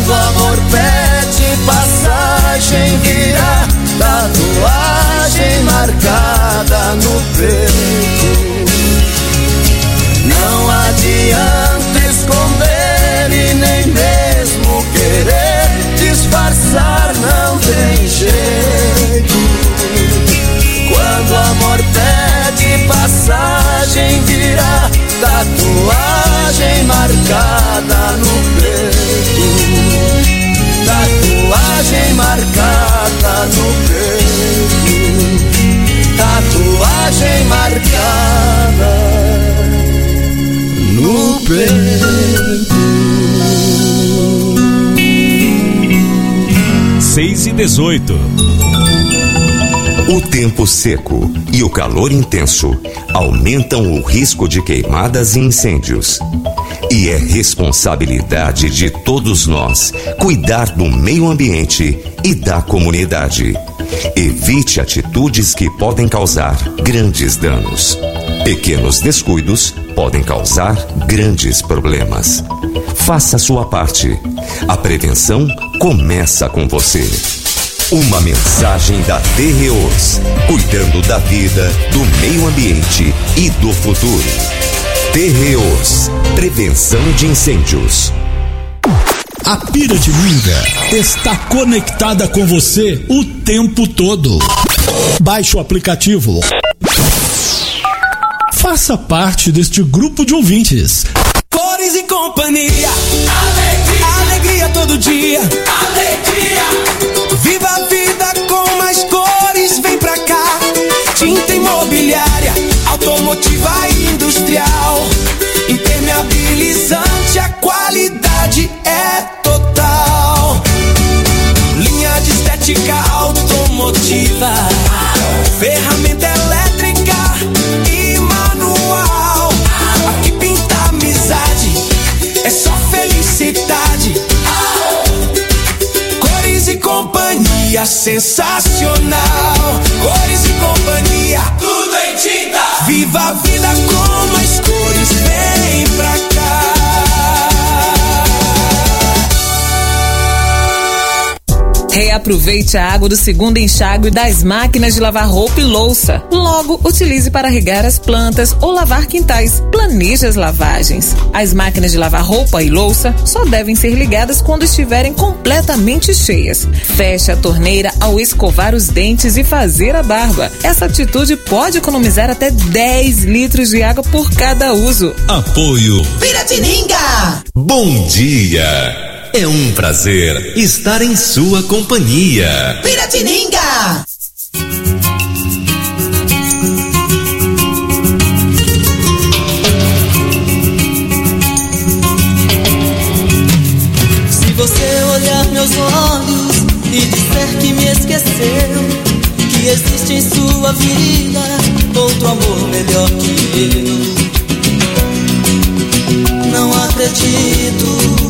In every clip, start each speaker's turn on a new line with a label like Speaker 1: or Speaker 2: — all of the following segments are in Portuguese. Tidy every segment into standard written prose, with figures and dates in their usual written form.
Speaker 1: Quando o amor pede passagem, vira tatuagem marcada no peito. Não adianta esconder e nem mesmo querer disfarçar, não tem jeito. Quando o amor pede passagem, vira tatuagem marcada no peito. Tatuagem marcada no peito. Tatuagem marcada no peito.
Speaker 2: 6:18.
Speaker 3: O tempo seco e o calor intenso aumentam o risco de queimadas e incêndios. E é responsabilidade de todos nós cuidar do meio ambiente e da comunidade. Evite atitudes que podem causar grandes danos. Pequenos descuidos podem causar grandes problemas. Faça a sua parte. A prevenção começa com você. Uma mensagem da Terreos, cuidando da vida, do meio ambiente e do futuro. Terreos, prevenção de incêndios.
Speaker 4: A Piratininga está conectada com você o tempo todo. Baixe o aplicativo. Faça parte deste grupo de ouvintes.
Speaker 5: Cores e companhia, alegria, alegria todo dia, alegria. Viva a vida com mais cores, vem pra cá. Tinta imobiliária, automotiva e industrial, impermeabilizante, a qualidade é total. Linha de estética automotiva, ferramenta elétrica e manual. Aqui pinta amizade, é só felicidade. Cores e companhia, sensacional. Cores e companhia, tudo em tinta. Viva a vida com mais cores, vem pra cá.
Speaker 6: Reaproveite a água do segundo enxágue das máquinas de lavar roupa e louça. Logo, utilize para regar as plantas ou lavar quintais. Planeje as lavagens. As máquinas de lavar roupa e louça só devem ser ligadas quando estiverem completamente cheias. Feche a torneira ao escovar os dentes e fazer a barba. Essa atitude pode economizar até 10 litros de água por cada uso.
Speaker 4: Apoio
Speaker 7: Piratininga.
Speaker 3: Bom dia! É um prazer estar em sua companhia.
Speaker 7: Piratininga.
Speaker 8: Se você olhar meus olhos e disser que me esqueceu, que existe em sua vida outro amor melhor que eu, não acredito.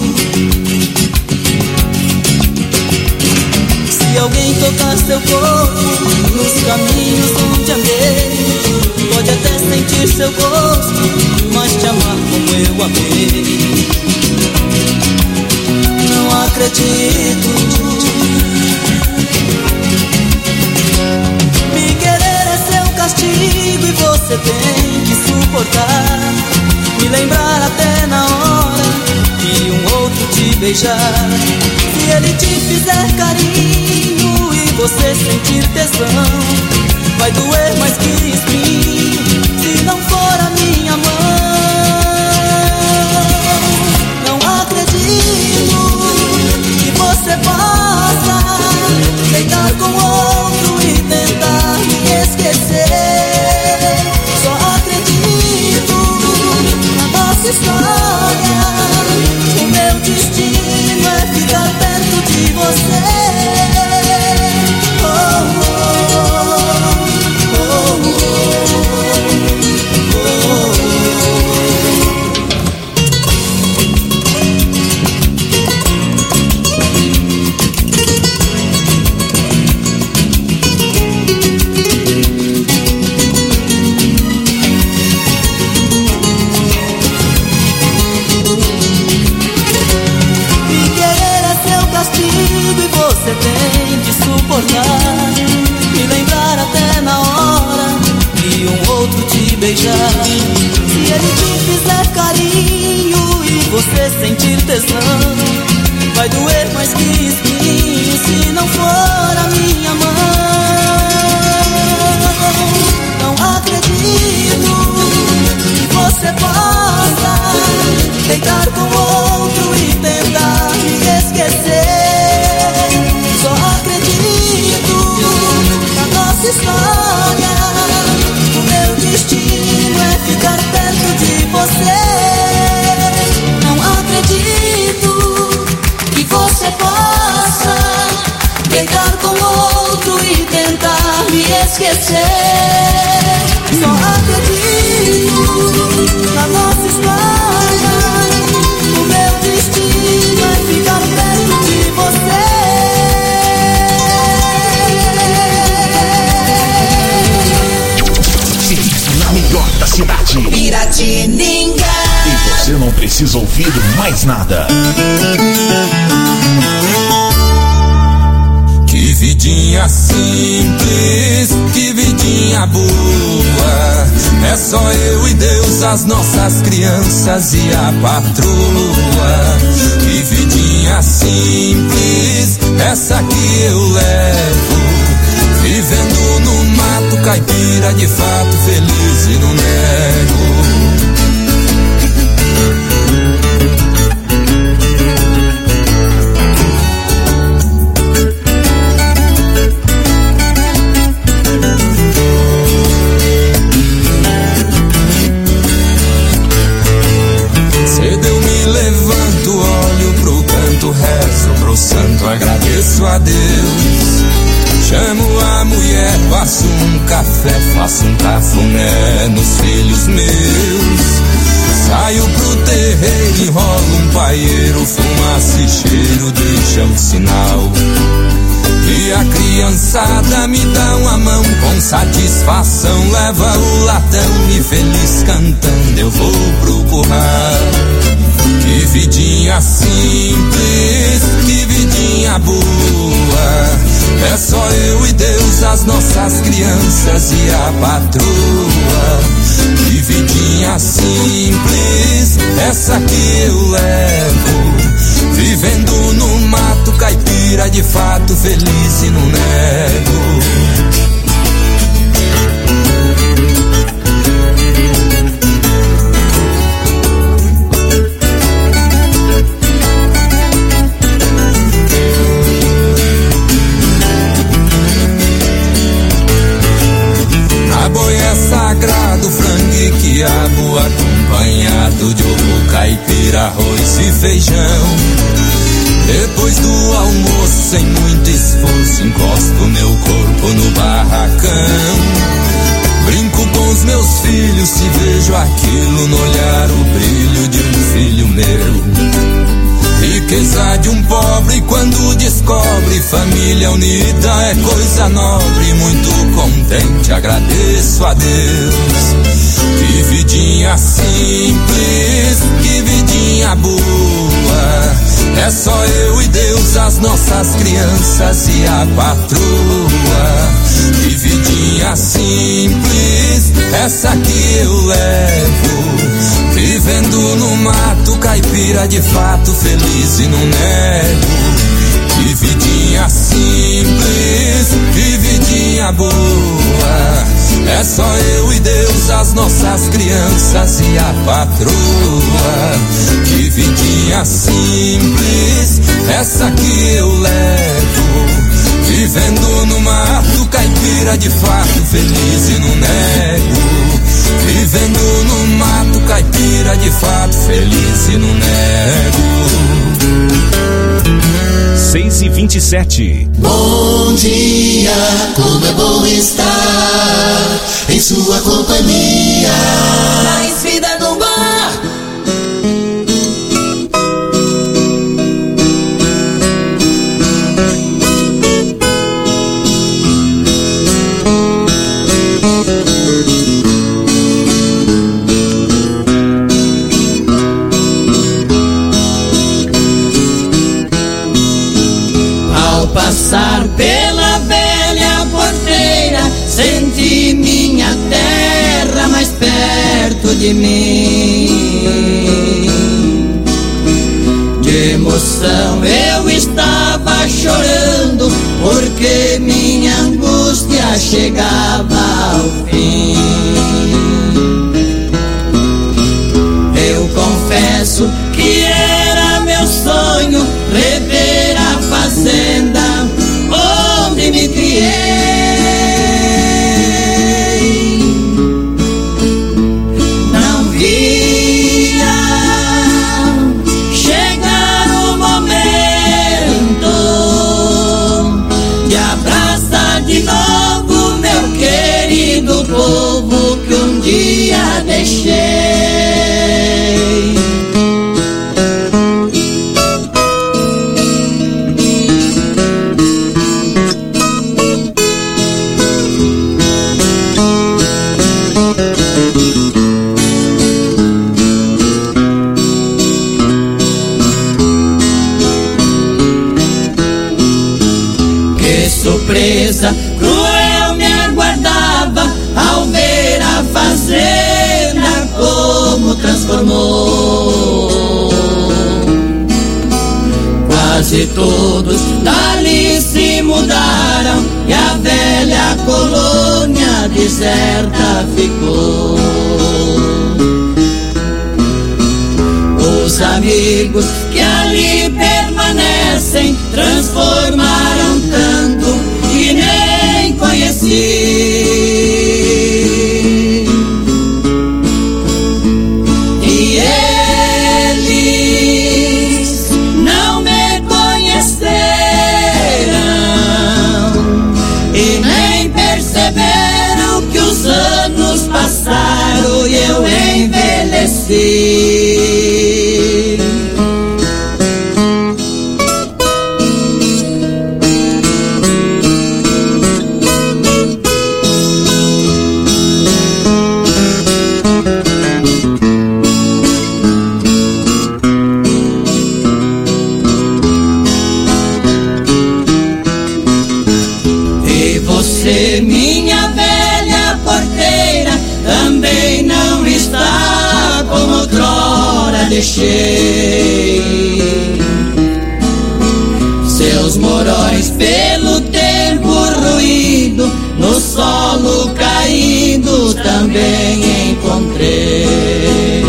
Speaker 8: Se alguém tocar seu corpo nos caminhos onde amei, pode até sentir seu gosto, mas te amar como eu amei, não acredito. Me querer é seu castigo e você tem que suportar. Me lembrar até na hora que um outro te beijar. Se ele te fizer carinho e você sentir tesão, vai doer mais que espinho se não for a minha mão. Não acredito que você possa deitar com outro e tentar me esquecer. Só acredito na nossa história. O meu destino é ficar perto de você. Oh, oh, oh, oh. você possa deitar com outro e tentar me esquecer. Só acredito na nossa história. O meu destino é ficar perto de você.
Speaker 2: Na melhor da cidade,
Speaker 7: Piratininga.
Speaker 2: e você não precisa ouvir mais nada.
Speaker 9: Que vidinha simples, que vidinha boa. É só eu e Deus, as nossas crianças e a patroa. Que vidinha simples, essa que eu levo. Vivendo no mato caipira, de fato feliz e não nego. Cedo eu me levanto, olho pro canto, rezo pro santo, agradeço a Deus. Chamo a mulher, faço um café, faço um cafuné nos filhos meus. Saio pro terreiro, enrolo um paieiro, fumaça e cheiro deixa o sinal. E a criançada me dá uma mão, com satisfação leva o latão. E feliz cantando eu vou pro curral. Que vidinha simples, que vidinha boa. É só eu e Deus, as nossas crianças e a patroa. Que vidinha simples, essa que eu levo. Vivendo no mato caipira, de fato feliz e não nego. A boi é sagrado, frango e quiabo, acompanhado de ovo caipira, arroz e feijão. Depois do almoço, sem muito esforço, encosto meu corpo no barracão. Brinco com os meus filhos, se vejo aquilo no olhar, o brilho de um filho meu. Riqueza de um pobre quando descobre, família unida é coisa nobre. Muito contente, agradeço a Deus. Que vidinha simples, que vidinha boa. É só eu e Deus, as nossas crianças e a patroa. Que vidinha simples, essa que eu levo. Vivendo no mato caipira, de fato feliz e não nego. Que vidinha simples, que vidinha boa. É só eu e Deus, as nossas crianças e a patroa. Que vidinha simples, essa que eu levo. Vivendo no mato caipira, de fato feliz e não nego. Vivendo no mato caipira, de fato feliz e não nego.
Speaker 2: 6h27.
Speaker 1: Bom dia, como é bom estar em sua companhia.
Speaker 7: Mais vida no bar.
Speaker 8: Passar pela velha porteira, senti minha terra mais perto de mim. De emoção eu estava chorando, porque minha angústia chegava ao fim. Eu confesso que era meu sonho rever a fazenda onde me criei. Não vi Surpresa cruel me aguardava ao ver a fazenda como transformou. Quase todos dali se mudaram e a velha colônia deserta ficou. Os amigos que ali permanecem transformaram tanto que nem conheci. E eles não me conheceram e nem perceberam que os anos passaram e eu envelheci. Minha velha porteira também não está como outrora deixei. Seus morões pelo tempo ruído no solo caído também encontrei.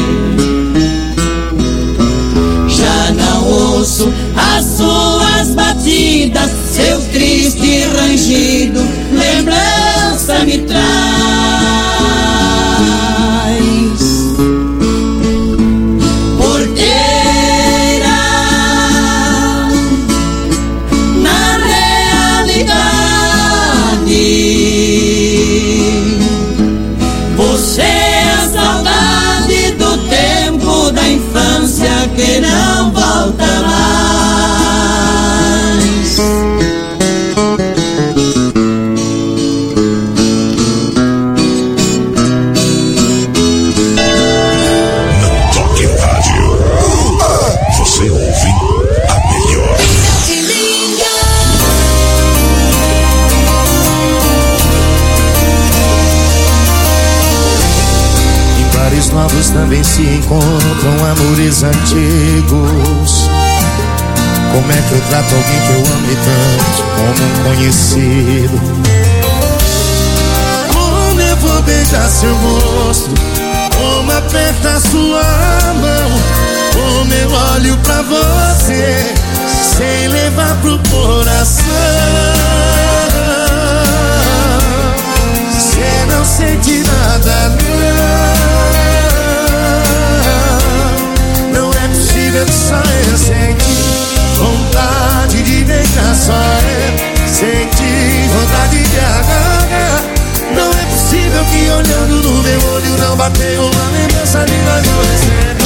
Speaker 8: Já não ouço as suas batidas, seu triste rangido lembrança me traz. Porteira, na realidade, você é a saudade do tempo da infância que não volta mais.
Speaker 1: Novos também se encontram amores antigos. Como é que eu trato alguém que eu amei tanto como um conhecido? Como eu vou beijar seu rosto? Como apertar sua mão? Como eu olho pra você sem levar pro coração? Você não sente nada, só eu senti vontade de beijar, só eu senti vontade de agarrar. Não é possível que olhando no meu olho não bateu uma lembrança de nós dois.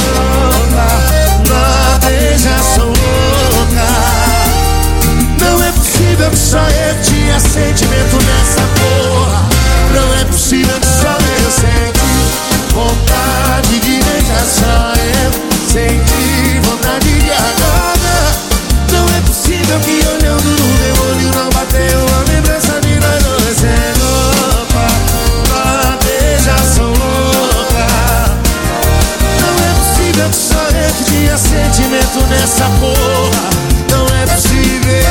Speaker 1: Na beijação louca. Não é possível que só eu tinha sentimento nessa porra. Não é possível que só eu senti vontade de beijar, só eu senti vontade de agarrar. Não é possível que olhando no meu olho não bateu a lembrança de nós dois. É louca, uma beijação louca. Não é possível que só eu que tinha sentimento nessa porra. Não é possível.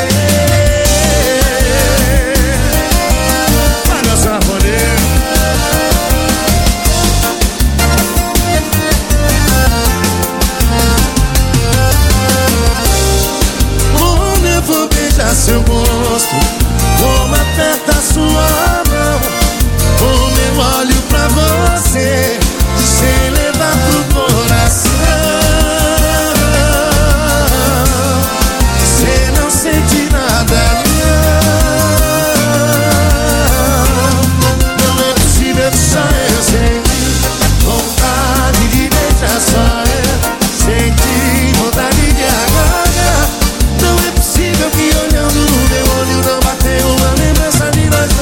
Speaker 1: Vai dançar rolê. Seu rosto, como aperta sua mão, como eu olho pra você sem levar pro coração. Você não sente nada, não é possível que só eu senti vontade de beijar, só eu senti vontade de agarrar. Não é possível que olhando no meu olho não bateu uma lembrança de nós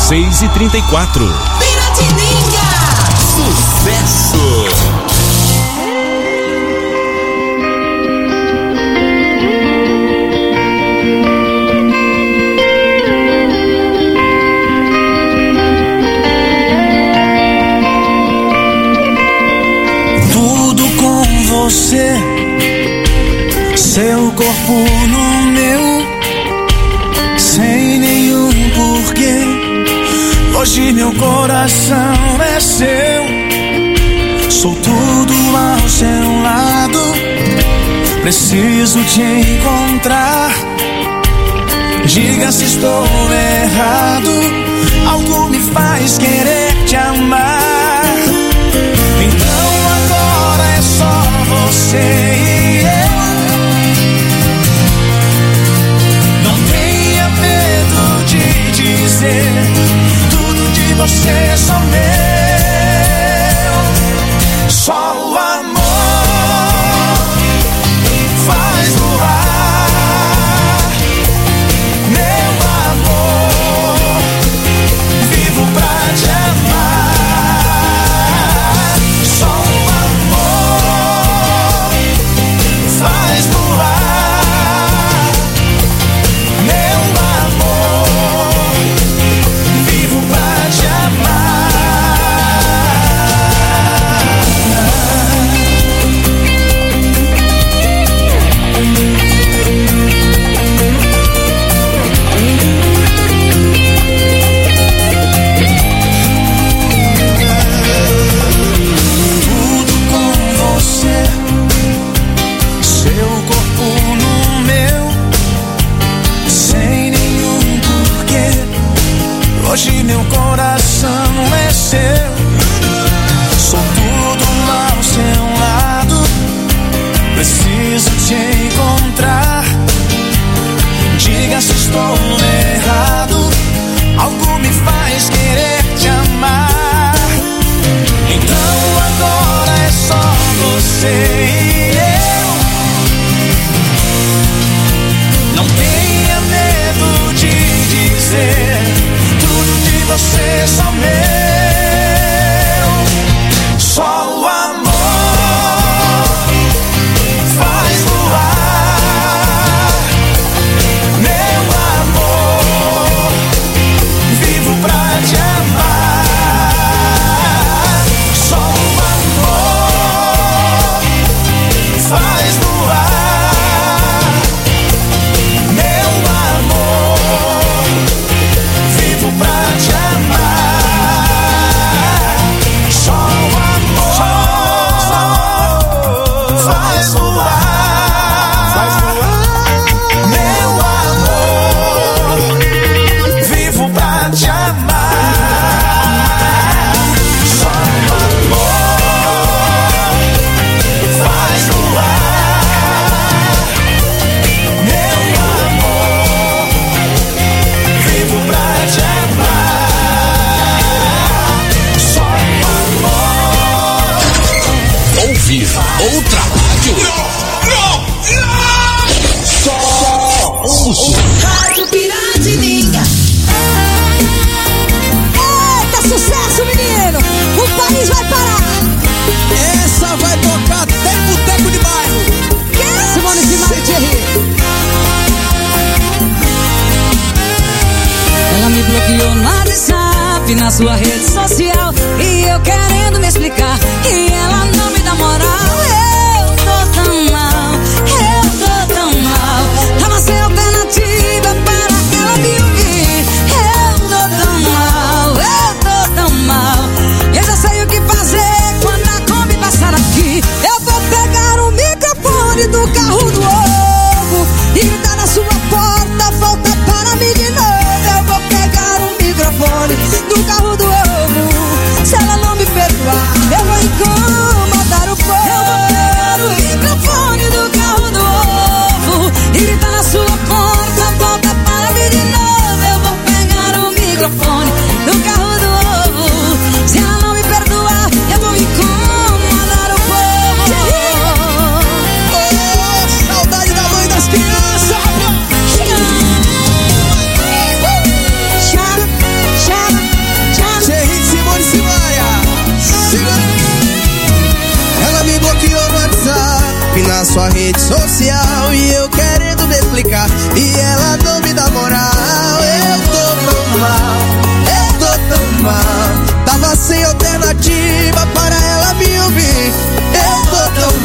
Speaker 2: 6h34.
Speaker 7: Piratininga.
Speaker 3: Sucesso!
Speaker 5: Você, seu corpo no meu, sem nenhum porquê. Hoje meu coração é seu, sou tudo ao seu lado. Preciso te encontrar, diga se estou errado. Algo me faz querer te amar. Então agora é só você e eu. Não tenha medo de dizer tudo de você é só meu. Só o amor faz voar. Meu amor, vivo pra te amar. Só o amor faz voar. Meu amor, vivo pra te amar. Tudo com você, seu corpo no meu, sem nenhum porquê. Hoje meu coração é seu, sou tudo ao seu lado. Preciso te encontrar, diga se estou errado. Algo me faz querer te amar. Então agora é só você e eu. Não tenha medo de dizer tudo de você é só meu. Só o amor faz voar. Meu amor, vivo pra te amar. Só o amor faz voar. Meu amor, vivo pra te amar. Só o amor faz voar. Meu amor, vivo pra te amar. Só o amor faz voar. Meu amor, vivo pra te amar. Só o amor.
Speaker 4: Ouvir outra rádio.
Speaker 7: Rádio Piratininga.
Speaker 10: Eita, sucesso, menino! O país vai parar!
Speaker 5: Essa vai tocar até boteco de bairro.
Speaker 10: Simone Simone Thierry. Ela me bloqueou no WhatsApp, na sua rede social, e eu querendo me explicar, e ela não me dá moral. Eu tô tão mal, eu tô tão mal. Tava sem alternativa para ela me ouvir. Eu tô tão mal, eu tô tão mal. Eu já sei o que fazer quando a Kombi passar aqui. Eu vou pegar o microfone do carro do ovo e gritar na sua porta, volta para mim de novo. Eu vou pegar o microfone do carro do ovo
Speaker 11: rede social e eu querendo me explicar e ela não me dá moral. Eu tô tão mal, tava sem alternativa para ela me ouvir. Eu tô tão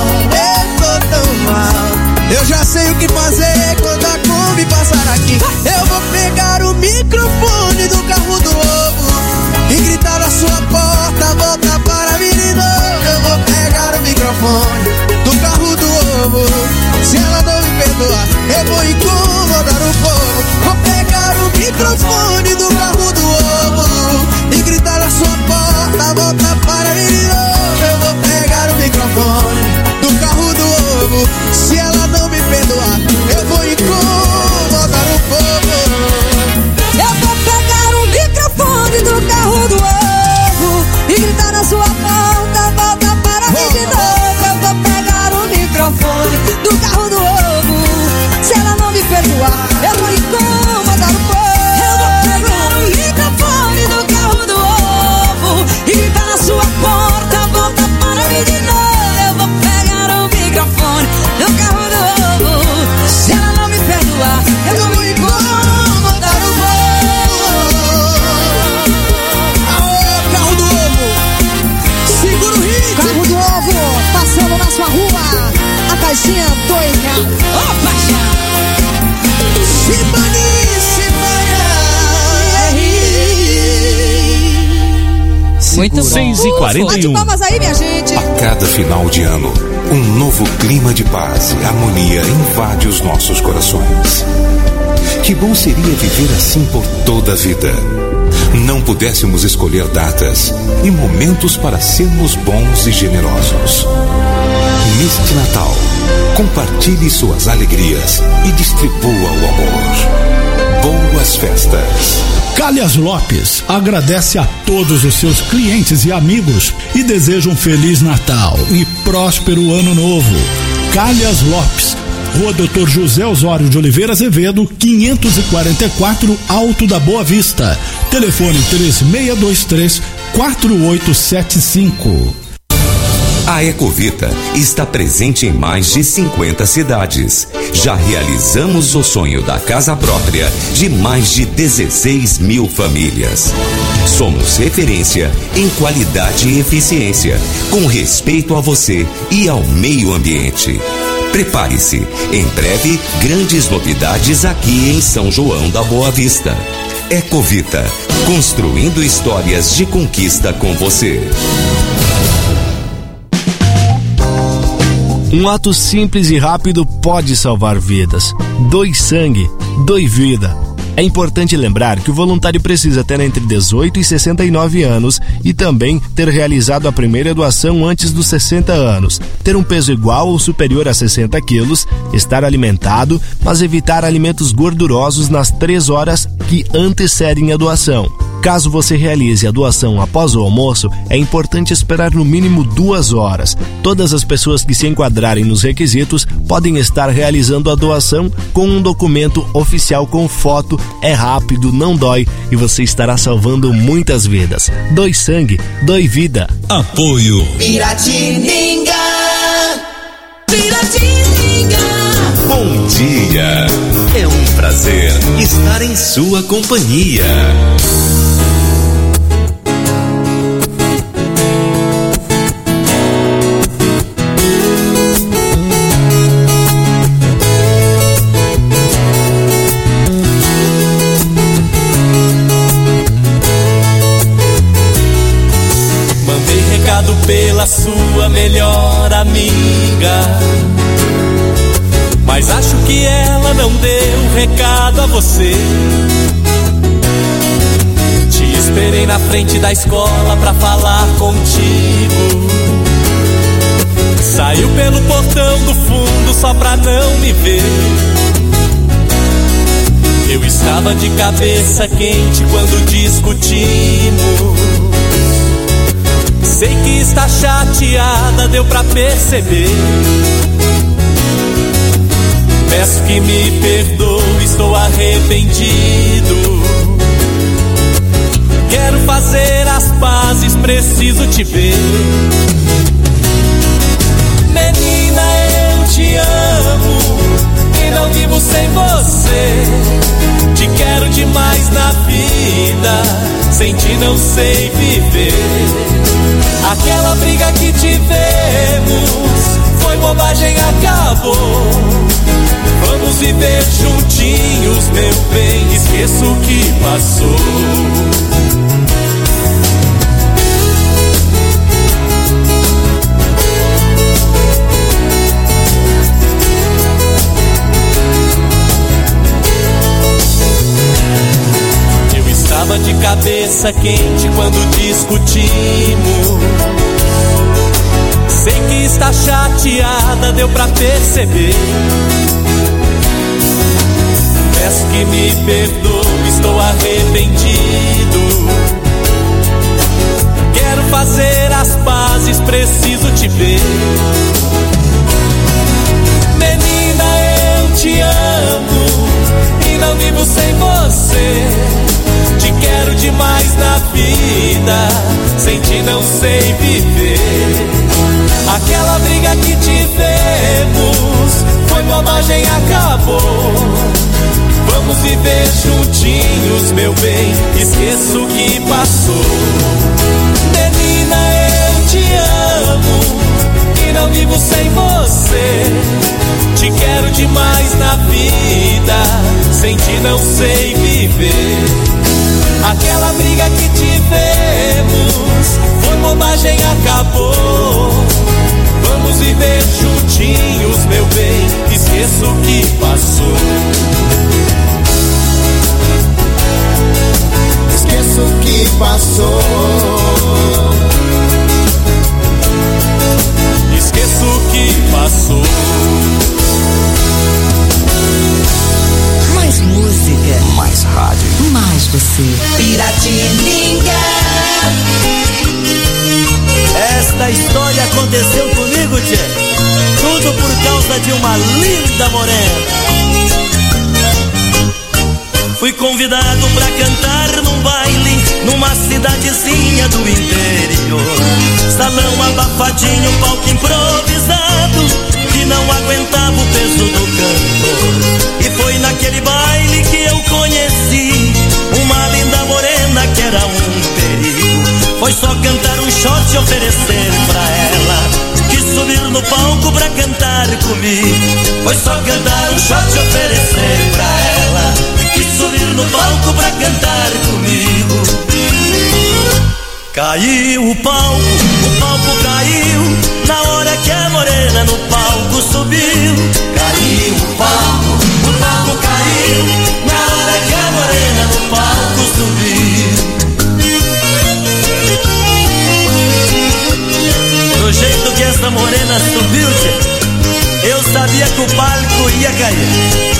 Speaker 11: mal, eu já sei o que fazer quando a Kombi passar aqui. Eu vou pegar o microfone do carro do ovo e gritar na sua porta, volta para mim de novo. Eu vou pegar o microfone do carro do ovo, se ela não me perdoar, eu vou incomodar o povo. Vou pegar o microfone do carro do ovo e gritar na sua porta, volta para mim de novo. Eu vou pegar o microfone do carro do ovo, se ela não me perdoar, eu vou incomodar o povo.
Speaker 10: Eu vou pegar o microfone do carro do ovo e gritar na sua porta, volta para mim de novo. Eu vou pegar o microfone do carro do ovo, se ela não me perdoar, eu vou incomodar o povo. Eu vou pegar o microfone do carro do ovo e gritar na sua porta, volta para mim de novo. Eu vou pegar o microfone do carro do ovo, se ela não me perdoar, eu vou incomodar o povo.
Speaker 11: Aô, carro do ovo, segura o ritmo.
Speaker 10: Carro do ovo, passando na sua rua, a caixinha R$2. Ô, paixão!
Speaker 6: Muito
Speaker 2: 6h41.
Speaker 10: Bate palmas aí, minha gente.
Speaker 3: A cada final de ano, um novo clima de paz e harmonia invade os nossos corações. Que bom seria viver assim por toda a vida. Não pudéssemos escolher datas e momentos para sermos bons e generosos. Neste Natal, compartilhe suas alegrias e distribua o amor. Boas festas.
Speaker 12: Calhas Lopes agradece a todos os seus clientes e amigos e deseja um Feliz Natal e próspero Ano Novo. Calhas Lopes, Rua Dr. José Osório de Oliveira Azevedo, 544, Alto da Boa Vista. Telefone 3623-4875.
Speaker 3: A Ecovita está presente em mais de 50 cidades. Já realizamos o sonho da casa própria de mais de 16 mil famílias. Somos referência em qualidade e eficiência, com respeito a você e ao meio ambiente. Prepare-se, em breve, grandes novidades aqui em São João da Boa Vista. Ecovita, construindo histórias de conquista com você.
Speaker 13: Um ato simples e rápido pode salvar vidas. Doe sangue, doe vida. É importante lembrar que o voluntário precisa ter entre 18 e 69 anos e também ter realizado a primeira doação antes dos 60 anos, ter um peso igual ou superior a 60 quilos, estar alimentado, mas evitar alimentos gordurosos nas 3 horas que antecedem a doação. Caso você realize a doação após o almoço, é importante esperar no mínimo 2 horas. Todas as pessoas que se enquadrarem nos requisitos podem estar realizando a doação com um documento oficial com foto. É rápido, não dói e você estará salvando muitas vidas. Doe sangue, doe vida.
Speaker 2: Apoio
Speaker 7: Piratininga, Piratininga.
Speaker 3: Bom dia! É um prazer estar em sua companhia.
Speaker 14: Pela sua melhor amiga, mas acho que ela não deu recado a você. Te esperei na frente da escola pra falar contigo. Saiu pelo portão do fundo só pra não me ver. Eu estava de cabeça quente quando discutimos. Sei que está chateada, deu pra perceber. Peço que me perdoe, estou arrependido. Quero fazer as pazes, preciso te ver. Menina, eu te te amo e não vivo sem você. Te quero demais na vida, sem ti não sei viver. Aquela briga que tivemos foi bobagem, acabou. Vamos viver juntinhos, meu bem, esqueça o que passou. Estava de cabeça quente quando discutimos. Sei que está chateada, deu pra perceber. Peço que me perdoe, estou arrependido. Quero fazer as pazes, preciso te ver. Menina, eu te amo e não vivo sem você. Te quero demais na vida, sem ti não sei viver. Aquela briga que tivemos foi bobagem, acabou. Vamos viver juntinhos, meu bem, esqueça o que passou. Menina, eu te amo e não vivo sem você. Te quero demais na vida, sem ti não sei viver. Aquela briga que tivemos foi bobagem, acabou. Vamos viver juntinhos, meu bem, esqueça o que passou.
Speaker 1: Esqueça o que passou.
Speaker 14: Esqueça o que passou.
Speaker 15: Mais música,
Speaker 3: mais rádio,
Speaker 15: mais você.
Speaker 7: Piratininga.
Speaker 16: Esta história aconteceu comigo, tchê. Tudo por causa de uma linda morena. Fui convidado pra cantar num baile numa cidadezinha do interior. Salão abafadinho, palco improvisado que não aguentava o peso do cantor. E foi naquele baile que eu conheci uma linda morena que era um perigo. Foi só cantar um shot e oferecer pra ela, quis subir no palco pra cantar comigo. Foi só cantar um shot e oferecer pra ela, quis subir no palco pra cantar comigo. Caiu o palco caiu na hora que a morena no palco subiu. Caiu o palco caiu na hora que a morena no palco subiu. Do jeito que essa morena subiu, eu sabia que o palco ia cair.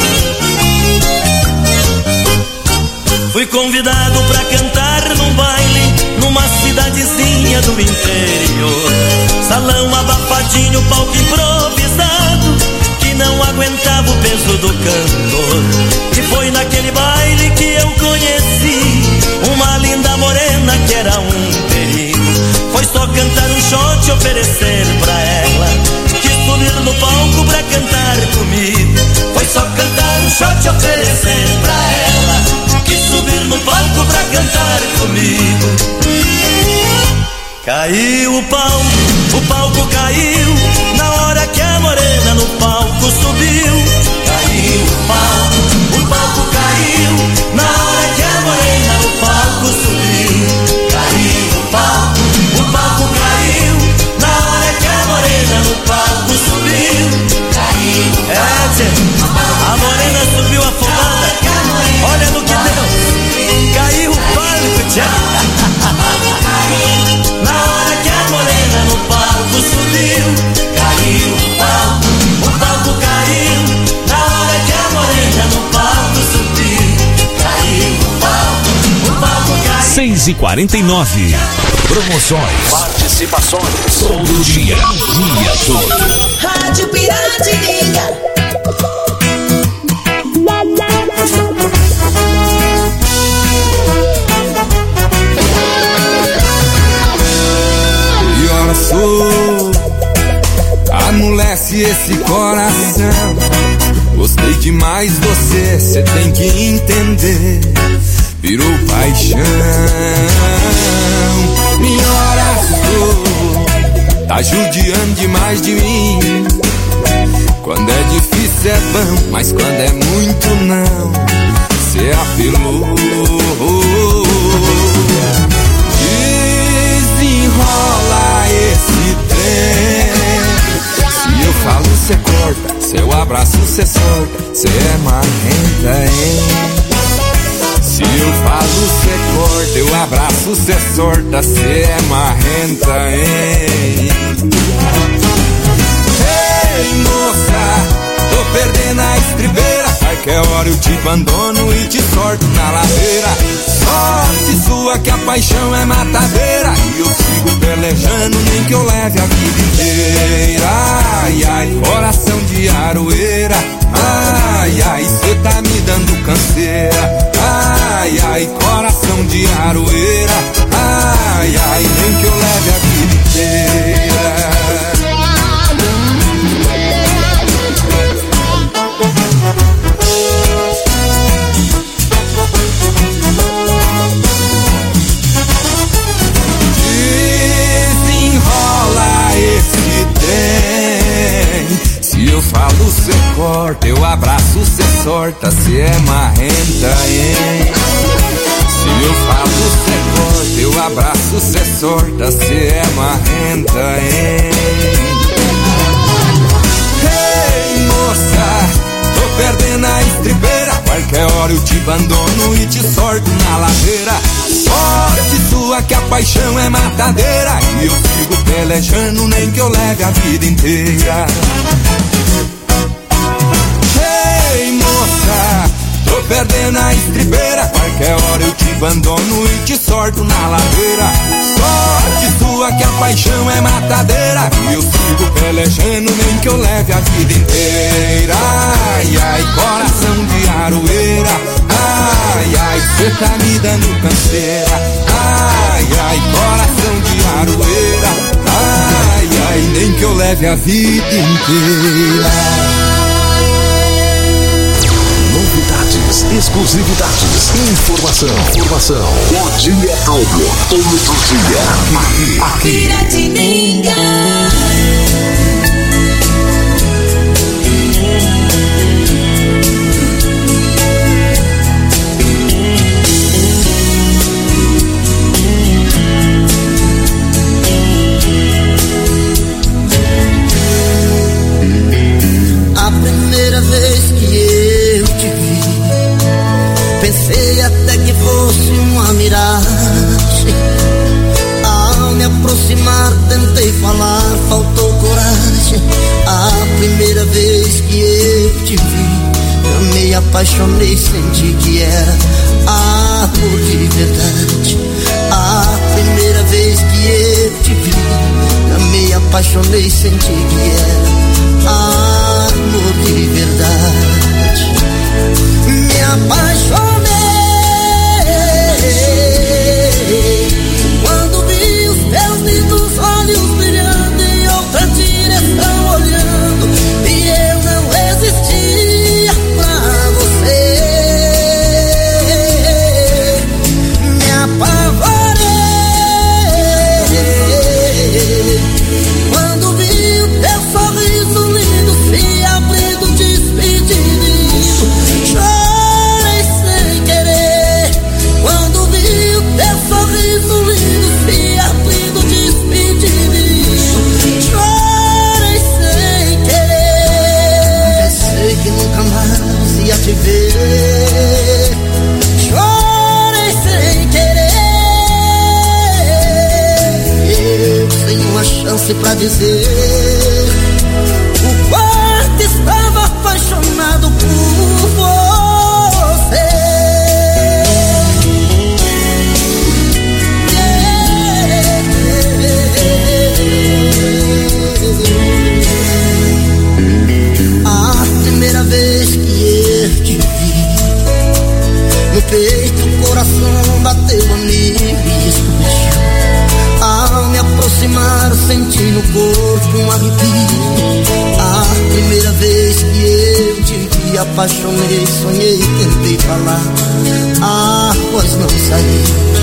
Speaker 16: Fui convidado pra cantar num baile numa cidadezinha do interior. Salão abafadinho, palco improvisado que não aguentava o peso do cantor. E foi naquele baile que eu conheci uma linda morena que era um perigo. Foi só cantar um shot e oferecer pra ela, quis subir no palco pra cantar comigo. Foi só cantar um shot e oferecer pra ela, quis subir no palco pra cantar comigo. Caiu o palco caiu na hora que a morena no palco subiu. Caiu o palco caiu na hora que a morena no palco subiu. Caiu o palco caiu na hora que a morena no palco subiu. Caiu a morena subiu afogada, olha no que deu. Caiu o palco, tchau. Na hora que a morena no palco subiu. Caiu o palco caiu na hora que a morena no palco subiu. Caiu o palco caiu.
Speaker 2: 6h49. Promoções, participações, todo dia todo.
Speaker 7: Rádio Piratininga.
Speaker 9: Amolece esse Mas você tem que entender, virou paixão. Minha oração tá judiando demais de mim. Quando é difícil é bom, mas quando é muito não, cê apelou. Desenrola esse trem. Se eu falo cê corta, se eu abraço cê solta, cê é marrenta, hein? Se eu falo cê corta, eu abraço cê sorta, cê é marrenta, hein? Ei moça, tô perdendo a estribeira, qualquer hora eu te abandono e te sorto na ladeira. Sorte sua que a paixão é matadeira, e eu sigo pelejando nem que eu leve a vida inteira. Ai, ai, coração de aroeira. Ai, ai, cê tá me dando canseira. Ai, ai, coração de aroeira. Ai, ai, nem que eu leve a vida inteira. Se eu falo cê corta, eu abraço cê sorta, cê é marrenta, hein? Se eu falo cê corta, eu abraço cê sorta, cê é marrenta, hein? Ei moça, tô perdendo a estribeira, qualquer hora eu te abandono e te sorto na ladeira. Sorte sua que a paixão é matadeira, e eu sigo pelejando nem que eu leve a vida inteira. Ei moça, tô perdendo a estribeira, qualquer hora eu te abandono e te sorto na ladeira. Sorte sua que a paixão é matadeira, e eu sigo pelejando nem que eu leve a vida inteira. Ai, ai, coração de aroeira. Ai, ai, cê tá me dando canseira. Ai, ai, coração de aroeira. Ai, ai, nem que eu leve a vida inteira.
Speaker 2: Novidades, exclusividades, informação. O dia é todo dia. Aqui.
Speaker 7: Piratininga.
Speaker 8: A primeira vez que eu te vi, pensei até que fosse uma miragem. Ao me aproximar tentei falar, faltou coragem. A primeira vez que eu te vi, amei, apaixonei, senti que era amor de verdade. A primeira vez que eu te vi, amei, apaixonei, senti que era amor de verdade. Me apaixonei quando vi os teus lindos olhos brilhando em outra direção olhando, e eu não existia pra você. Me apavorei quando vi o teu sorriso lindo se abrindo, despedindo. Chorei sem querer quando vi o teu sorriso lindo se abrindo, despedindo. Chorei sem querer, pensei que nunca mais ia te ver. Chorei sem querer, eu sem uma chance pra dizer o quanto estava apaixonado por você. A primeira vez que eu te vi, no peito o coração bateu a mim e explodiu. Ao me aproximar senti no corpo um arrepio. A primeira vez que eu te vi, me apaixonei, sonhei, tentei falar. Ah, pois não saí.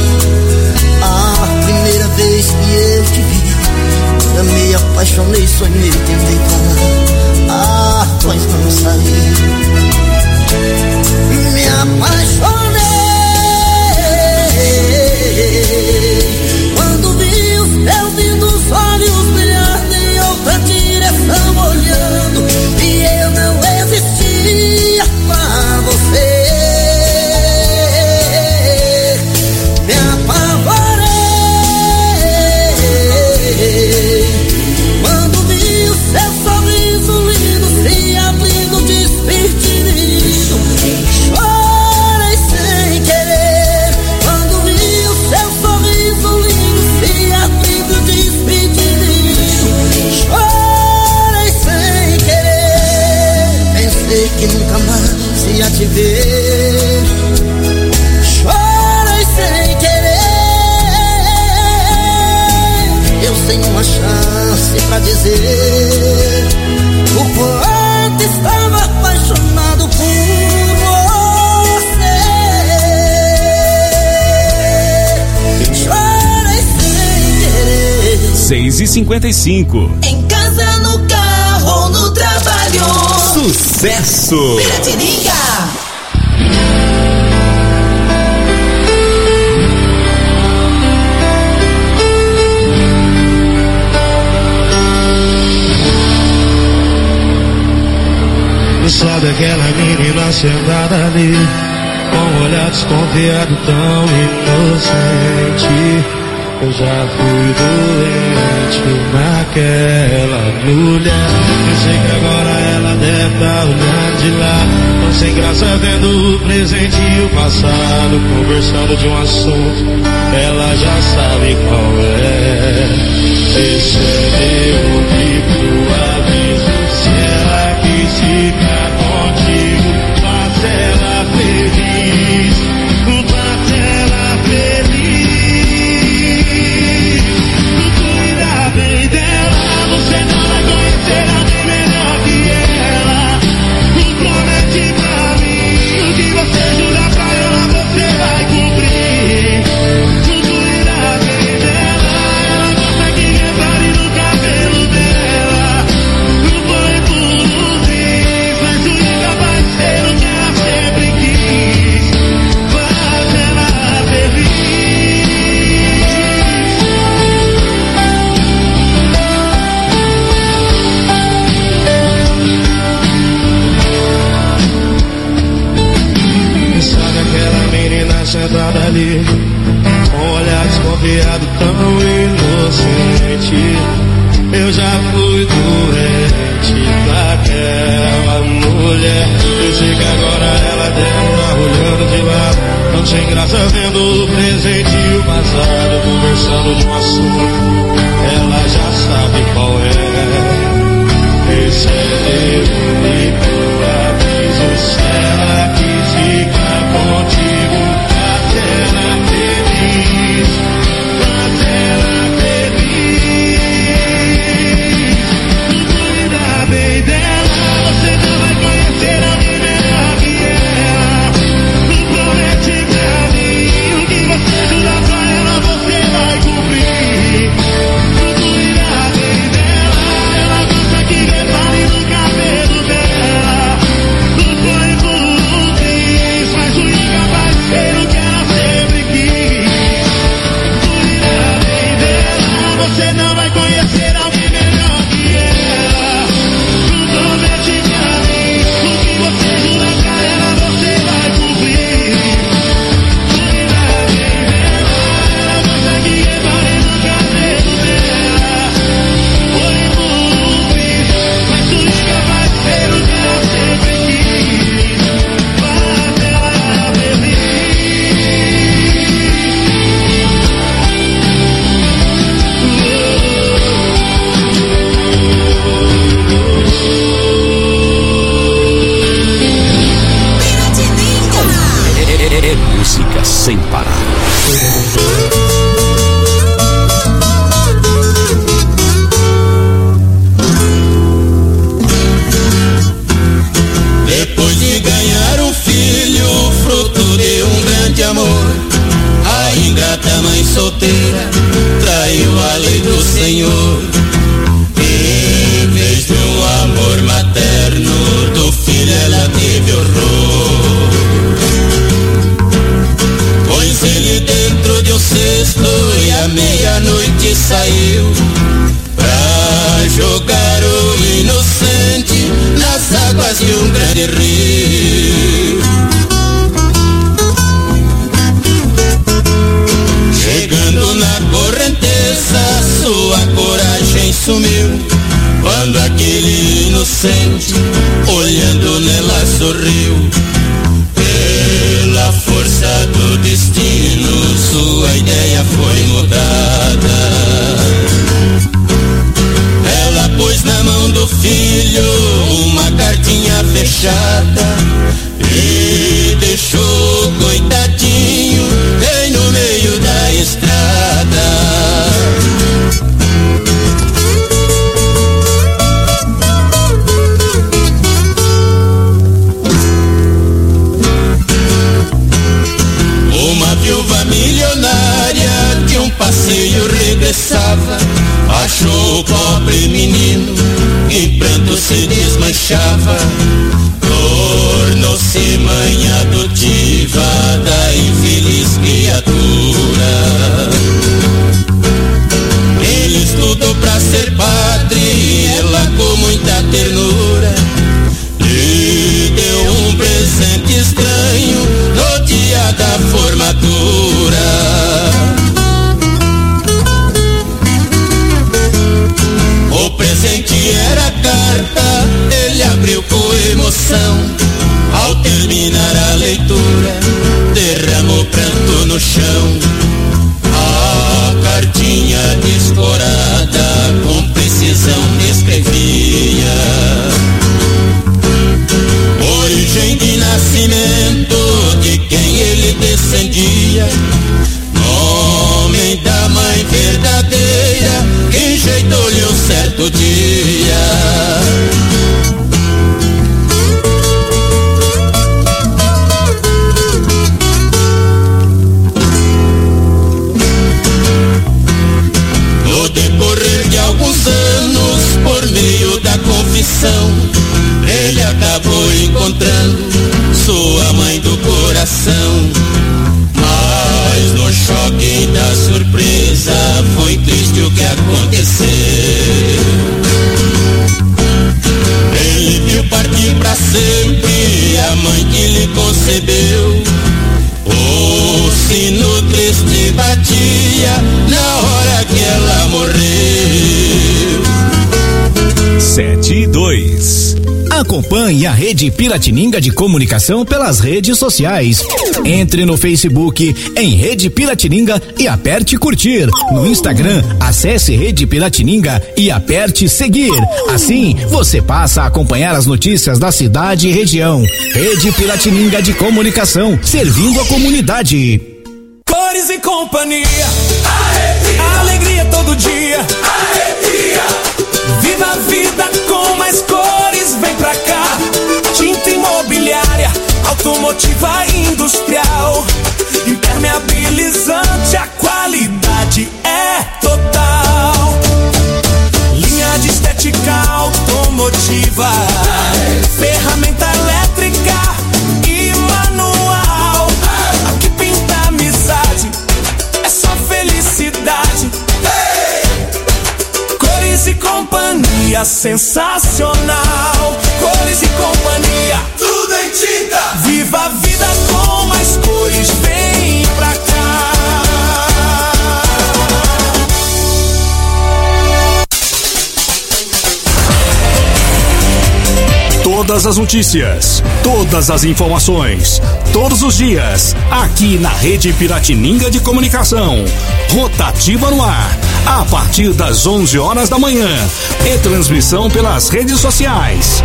Speaker 8: A primeira vez que eu te vi, eu me apaixonei, sonhei, tentei falar. Ah, pois não saí. Me apaixonei quando vi os teus lindos olhos brilhando em outra direção olhando, e eu não existia pra você. Me apavorei quando vi o seu sorriso lindo se abrindo, despedindo. Chorei sem querer quando vi o seu sorriso lindo se abrindo, despedindo. Chorei sem querer, pensei que nunca mais ia te ver. Chorei sem querer, eu sem uma chance pra dizer o quanto estava apaixonado por você. Chorei sem querer.
Speaker 15: 6h55.
Speaker 7: Em casa, no carro, no trabalho.
Speaker 15: Sucesso!
Speaker 7: Piratininga.
Speaker 17: Sabe aquela menina sentada ali, com um olhar desconfiado tão inocente. Eu já fui doente naquela mulher. Eu sei que agora ela deve estar olhando de lá, tão sem graça vendo o presente e o passado, conversando de um assunto, ela já sabe qual é. Esse é meu único aviso, se ela quis ficar contigo, faz ela feliz, faz ela feliz. Cuida bem dela, você não vai conhecer alguém melhor que ela. Promete pra mim, o que você jurar pra ela, você vai cumprir. Cuida bem dela, ela gosta que repare no cabelo dela. Não foi por um triz, mas o incapaz de ser o que ela sempre quis. Faz ela feliz. Sabe aquela menina sentada ali, com um olhar desconfiado tão inocente. Eu já fui doente daquela mulher. Eu sei que agora ela deve estar olhando de lado, tão sem graça vendo o presente e o passado, conversando de um assunto, ela já sabe qual é. Esse é meu único aviso, se ela quis ficar contigo, faz ela feliz, faz ela feliz. Cuida bem dela, você não vai conhecer alguém melhor que ela. Promete pra mim, o que você jurar pra ela, você vai cumprir. Cuida bem dela, ela gosta que repare no cabelo dela. Não foi por um triz, mas o incapaz de ser o que ela sempre quis. Cuida bem dela, você não vai conhecer alguém melhor que ela. Promete pra mim, o que você jurar pra ela, você vai cumprir. Cuida bem dela, ela gosta que repare no cabelo dela. Foi por um triz, mas o incapaz de ser o que ela sempre quis. Faz ela feliz.
Speaker 15: É música sem parar.
Speaker 16: Depois de
Speaker 9: amor. A ingrata mãe solteira traiu a lei do Senhor. Em vez de um amor materno, do filho ela teve horror. Pôs ele dentro de um cesto e à meia-noite saiu pra jogar o inocente nas águas de um grande rio. Chegando na correnteza, sua coragem sumiu. Quando aquele inocente, olhando nela, sorriu. Pela força do destino, sua ideia foi mudada. Ela pôs na mão do filho uma cartinha fechada e deixou o coitadinho bem no meio da estrada. Uma viúva milionária de um passeio regressava, achou o pobre menino em pranto se desmanchava. Tornou-se mãe adotiva da infeliz criatura. Ele estudou pra ser padre, ela com muita ternura lhe deu um presente estranho no dia da formatura. O presente era carta, ele abriu com emoção. Ao terminar a leitura, derramou pranto no chão. A cartinha descorada com precisão descrevia origem de nascimento de quem ele descendia. Nome da mãe verdadeira que enjeitou-lhe um certo dia. No decorrer de alguns anos, por meio da confissão, ele acabou encontrando sua mãe do coração. Mas no choque da surpresa foi triste o que aconteceu. Ele viu partir pra sempre a mãe que lhe concebeu. O sino triste batia na hora que ela morreu.
Speaker 18: 7-2. Acompanhe a Rede Piratininga de Comunicação pelas redes sociais. Entre no Facebook em Rede Piratininga e aperte curtir. No Instagram, acesse Rede Piratininga e aperte seguir. Assim, você passa a acompanhar as notícias da cidade e região. Rede Piratininga de Comunicação, servindo a comunidade.
Speaker 5: Cores e companhia, alegria todo dia, viva a vida com mais cores, vem pra cá. Tinta imobiliária, automotiva industrial, impermeabilizante, a qualidade é total. Linha de estética automotiva, ferramenta elétrica e manual. Aqui pinta amizade, é só felicidade. Cores e companhia sensacional. Cores e companhia, tudo em tinta. Viva a vida com mais cores, vem pra cá.
Speaker 18: Todas as notícias, todas as informações, todos os dias, aqui na Rede Piratininga de Comunicação. Rotativa no ar, a partir das 11 horas da manhã. E transmissão pelas redes sociais.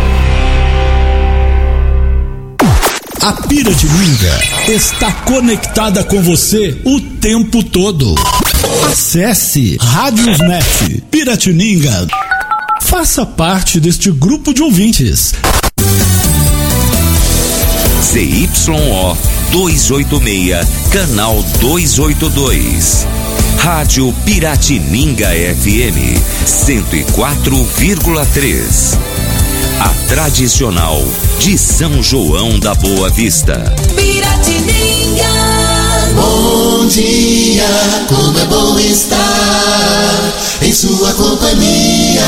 Speaker 12: A Piratininga está conectada com você o tempo todo. Acesse Rádiosnet Piratininga. Faça parte deste grupo de ouvintes.
Speaker 3: CYO 286, canal 282. Rádio Piratininga FM 104,3. A tradicional de São João da Boa Vista.
Speaker 7: Piratininga.
Speaker 1: Bom dia, como é bom estar em sua companhia.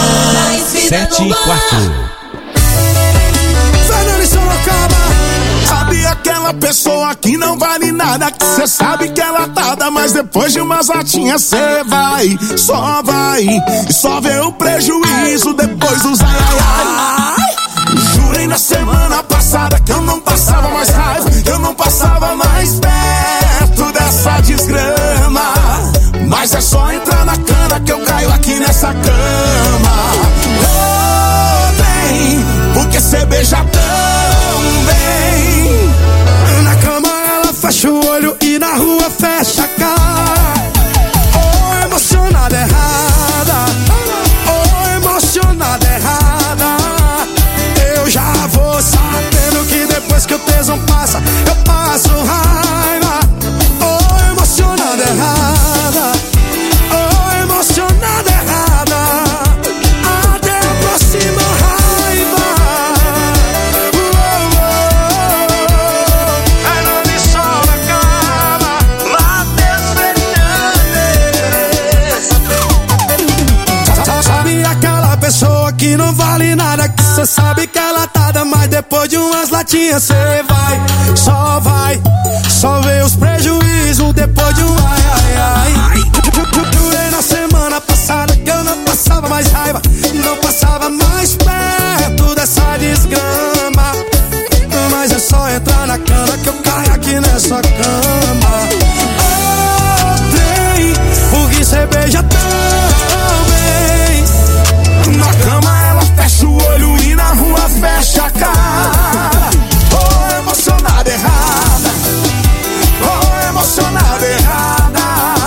Speaker 15: 7:04.
Speaker 1: Fernando Sorocaba. Sabe aquela pessoa que não vale nada, que cê sabe que ela tarda, mas depois de umas latinhas cê vai, e só vê o prejuízo depois dos ai, ai, ai. Jurei na semana passada que eu não passava mais raiva, que eu não passava mais perto dessa desgrama, mas é só entrar na cana que eu caio aqui nessa cama. Oh, bem, porque cê beija tão bem.
Speaker 11: Na cama ela fecha o olho e na rua fecha a cara. Oh, emocionada errada, oh, emocionada errada. Eu já vou sabendo que depois que o tesão passa, eu passo raiva. Oh, emocionada errada, oh, emocionada errada. Até a próxima raiva. Sabe aquela pessoa que não vale nada, que cê sabe que ela tarda, mas depois de umas latinhas cê vai, só vê os prejuízos depois de um ai, ai, ai. Jurei na semana passada que eu não passava mais raiva, não passava mais perto dessa desgrama, mas é só entrar na cana que eu caio aqui nessa cama. Oh, bem, porque cê beija tão bem.
Speaker 1: Na cama ela fecha o olho e na rua fecha a cara. Oh, emocionada errada, oh, emocionada errada.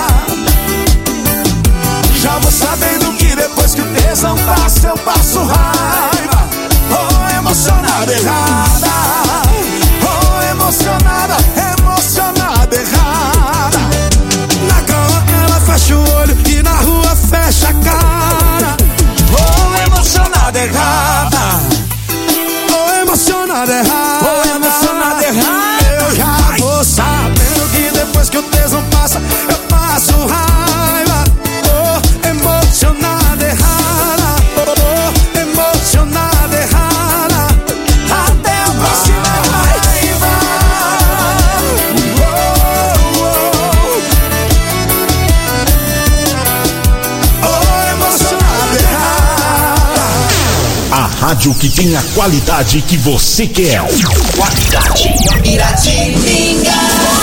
Speaker 1: Já vou sabendo que depois que o tesão passa eu passo raiva. Oh, emocionada errada, oh, emocionada, emocionada errada.
Speaker 11: Na cama ela fecha o olho e na rua fecha a cara.
Speaker 1: Oh, emocionada errada,
Speaker 11: oh, emocionada errada,
Speaker 1: oh, emocionada errada.
Speaker 11: Eu já vou sabendo que depois que o tesão passa, eu passo raiva. Oh, emocionada errada, oh, emocionada errada.
Speaker 1: Até a próxima raiva. Oh, oh, oh, emocionada errada.
Speaker 2: A rádio que tem a qualidade que você quer. Qualidade.
Speaker 7: Piratininga.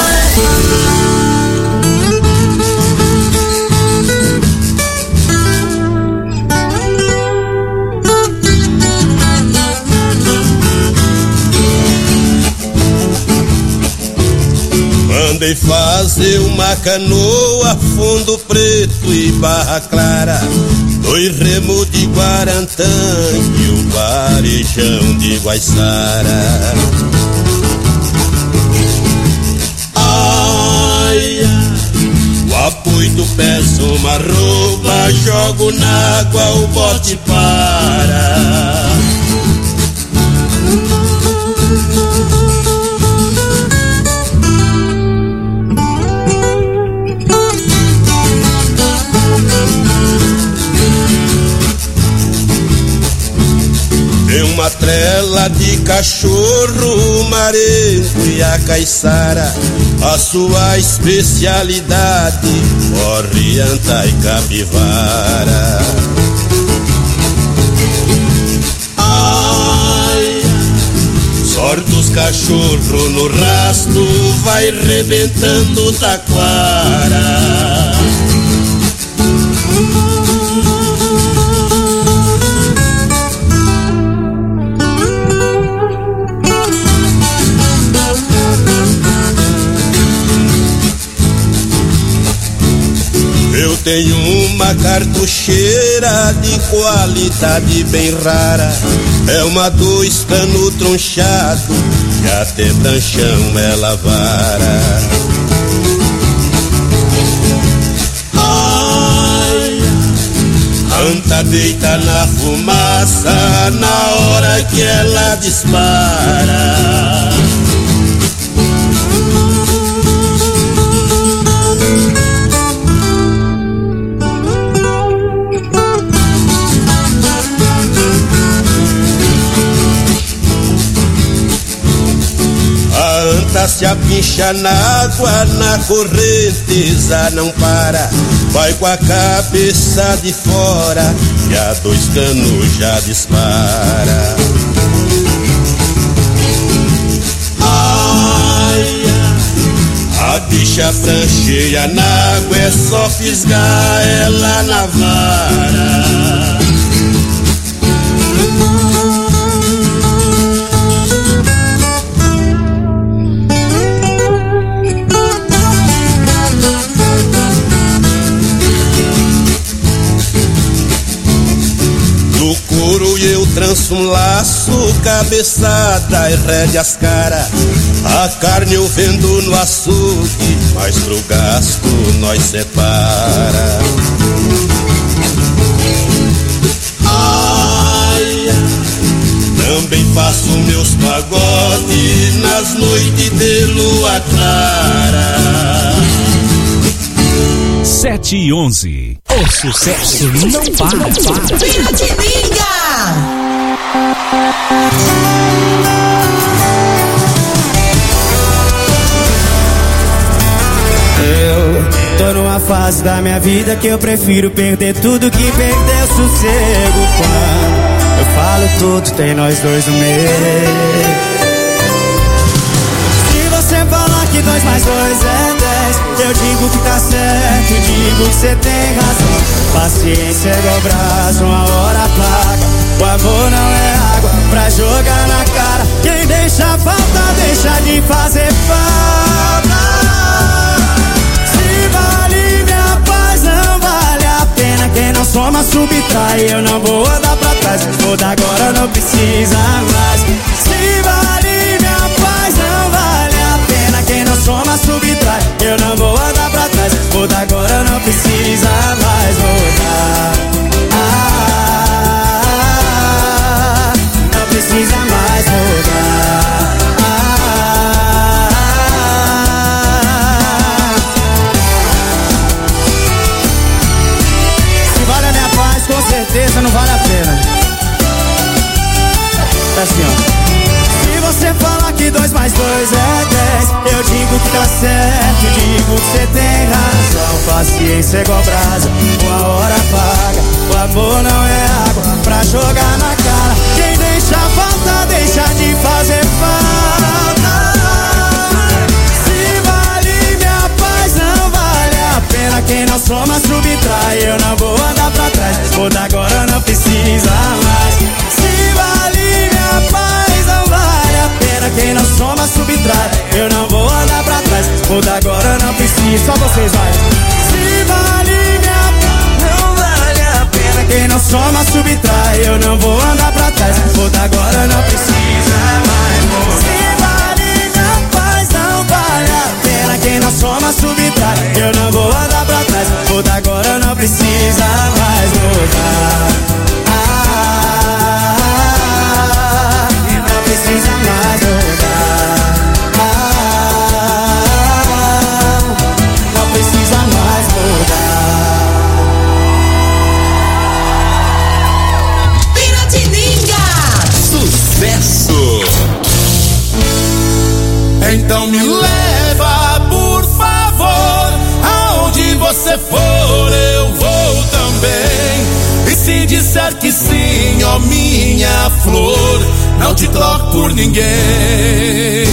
Speaker 19: Mandei fazer uma canoa, fundo preto e barra clara, 2 remos de Guarantã e o varejão de Guaiçara. Ai, ai, o apoio peço uma roupa, jogo na água, o bote para. Tem uma trela de cachorro, o marengo e a caiçara, a sua especialidade, orienta e capivara. Ai, sorte os cachorros no rastro, vai rebentando taquara. Eu tenho uma cartucheira de qualidade bem rara, é uma 2 cano tronchado, e até pranchão ela vara. Ai, anta deita na fumaça na hora que ela dispara. Se apincha na água, na correnteza não para. Vai com a cabeça de fora e a 2 canos já dispara. Ai, a bicha prancheia na água, é só fisgar ela na vara. Eu tranço um laço, cabeçada e rédeas cara. A carne eu vendo no açougue, mas pro gasto nós separa. Ai, também faço meus pagodes nas noites de lua clara.
Speaker 15: 7h11. O sucesso não para.
Speaker 7: Piratininga!
Speaker 8: Eu tô numa fase da minha vida que eu prefiro perder tudo que perder o sossego. Quando eu falo tudo, tem nós dois no meio. Se você falar que 2 mais 2 é 10, eu digo que tá certo, digo que cê tem razão. Paciência é igual braço, uma hora apaga. O amor não é água pra jogar na cara. Quem deixa falta, deixa de fazer falta. Se vale minha paz, não vale a pena. Quem não soma, subtrai. Eu não vou andar pra trás. Vou dar agora, não precisa mais. Se vale minha paz, não vale a pena. Quem não soma, subtrai. Eu não vou andar pra trás. Vou dar agora, não precisa mais. Vou dar. Não precisa mais rodar. Se vale a minha paz, com certeza não vale a pena. É assim, ó. Se você falar que 2 mais 2 é 10, eu digo que tá certo, digo que cê tem razão. Paciência é igual brasa, uma hora apaga. O amor não é água pra jogar na cara. Quem deixa falta, deixa de fazer falta. Se vale minha paz, não vale a pena. Quem não soma, subtrai. Eu não vou andar pra trás. Vou dar agora, não precisa mais. Se vale minha paz, não vale a pena. Quem não soma, subtrai. Eu não vou andar pra trás. Vou dar agora, não precisa. Só vocês, vai. Se vale minha paz, não vale a pena. Quem não soma, subtrai. Eu não vou andar pra trás. Vou dar agora, não precisa mais. Se vale minha paz, não vale a pena. Quem não soma, subtrai. Eu não vou andar pra trás. Vou dar agora, não precisa mais. Vou dar. Não precisa mais rodar. Não precisa mais rodar.
Speaker 7: Piratininga!
Speaker 15: Sucesso!
Speaker 14: Então me leva, por favor. Aonde você for, eu vou também. E se disser que sim, ó minha flor, não te troco por ninguém.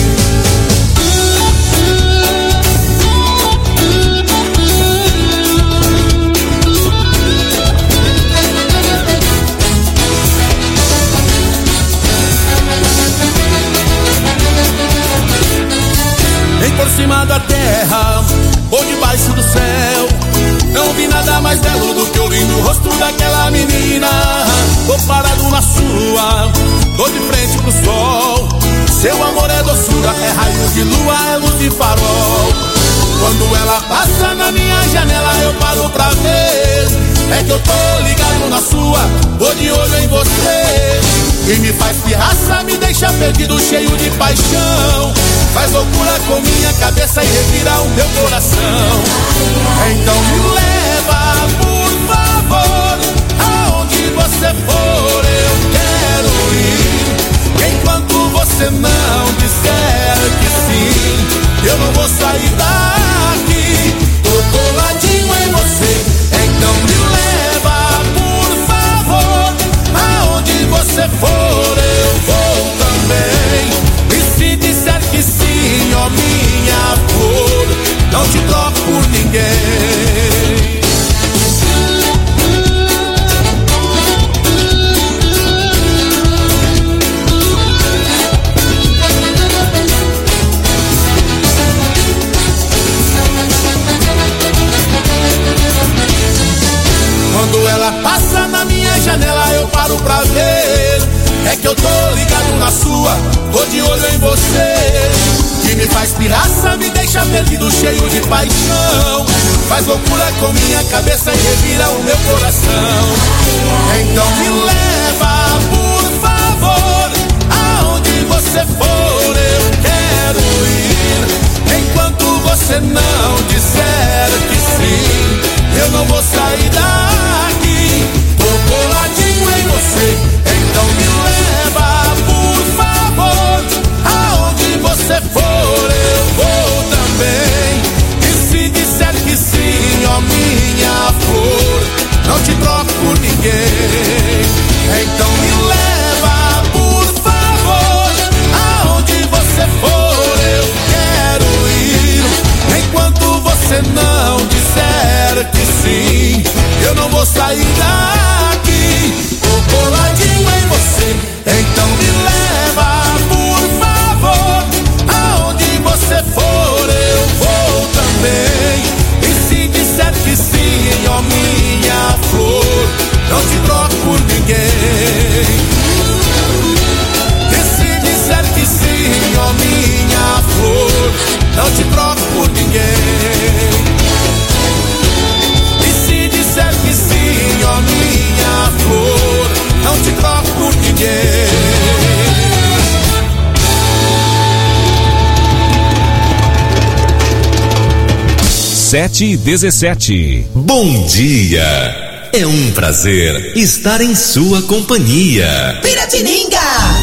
Speaker 14: Nem por cima da terra ou debaixo do céu, não vi nada mais belo do que o lindo rosto daquela menina. Tô parado na sua, tô de frente pro sol.
Speaker 1: Seu amor é doçura, é raio de lua, é luz de farol. Quando ela passa na minha janela eu paro pra ver. É que eu tô ligado na sua, tô de olho em você. E me faz pirraça, me deixa perdido, cheio de paixão. Faz loucura com minha cabeça e revira o meu coração. Então me leva, por favor, aonde você for eu quero ir. Enquanto você não disser que sim, eu não vou sair daqui. Tô coladinho em você. Então me leva, por favor, aonde você for eu vou também. E se disser que sim, ó minha flor, não te troco por ninguém. Quando ela passa na minha janela eu paro pra ver. É que eu tô ligado na sua, tô de olho em você. Que me faz pirraça, me deixa perdido, cheio de paixão. Faz loucura com minha cabeça e revira o meu coração. Então me leva, por favor, aonde você for eu quero ir. Enquanto você não disser que sim, eu não vou sair daqui. Tô coladinho em você. Então me leva, por favor, aonde você for eu vou também. E se disser que sim, ó minha flor, não te troco por ninguém. Então me leva, por favor, aonde você for eu quero ir. Enquanto você não disser que sim, eu não vou sair daqui. Tô coladinho em você. Então me leva, por favor, aonde você for eu vou também. E se disser que sim, ó minha flor, não te troco por ninguém. E se disser que sim, ó minha flor, não te troco por ninguém. E se disser que sim, ó minha flor, não te troco por ninguém.
Speaker 3: 7h17. Bom dia! É um prazer estar em sua companhia.
Speaker 7: Piratininga!